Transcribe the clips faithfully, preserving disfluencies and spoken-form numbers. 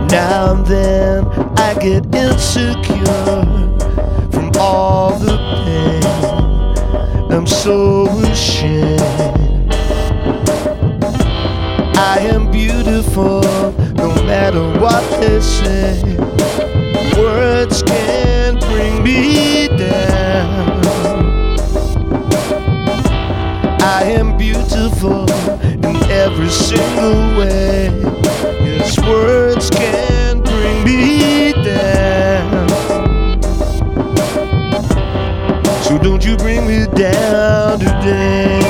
Now and then I get insecure from all the pain. I'm so ashamed. I am beautiful no matter what they say. Words can't bring me down. I am beautiful in every single way. Yes, words can't bring me down. So don't you bring me down today.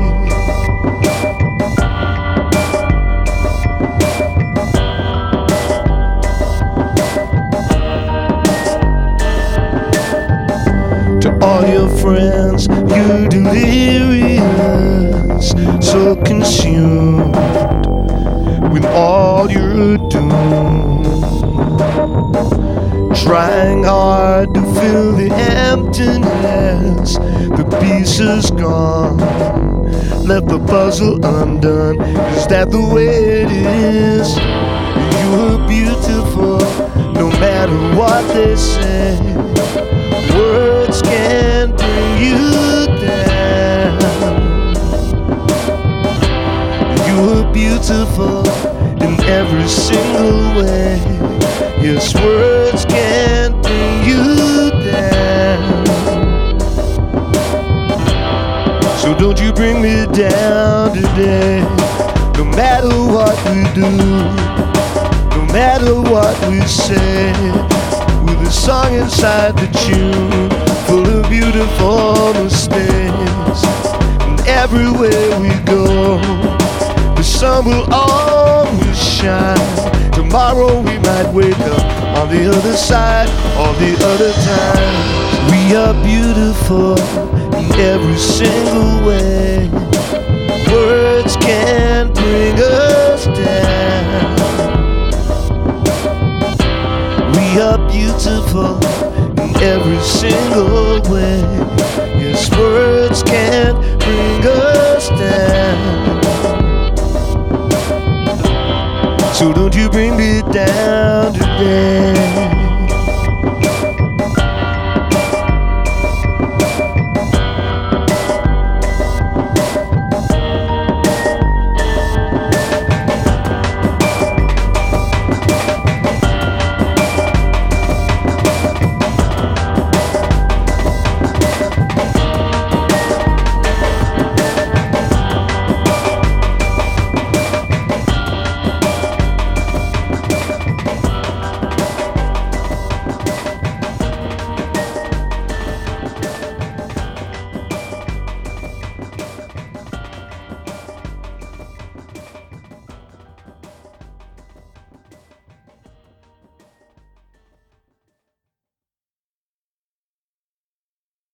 To all your friends, you delirious, so consumed with all you're doing, trying hard to fill the emptiness. The pieces gone, left the puzzle undone. Is that the way it is? You're beautiful no matter what they say. Words can't bring you down. You're beautiful in every single way. Yes, words can't bring you down. So don't you bring me down today. No matter what we do, no matter what we say, with a song inside the tune, full of beautiful mistakes. And everywhere we go, the sun will always shine. Tomorrow we might wake up on the other side, all the other time. We are beautiful in every single way. Words can't bring us down. We are beautiful in every single way. Yes, words can't bring us down. So don't you bring me down today.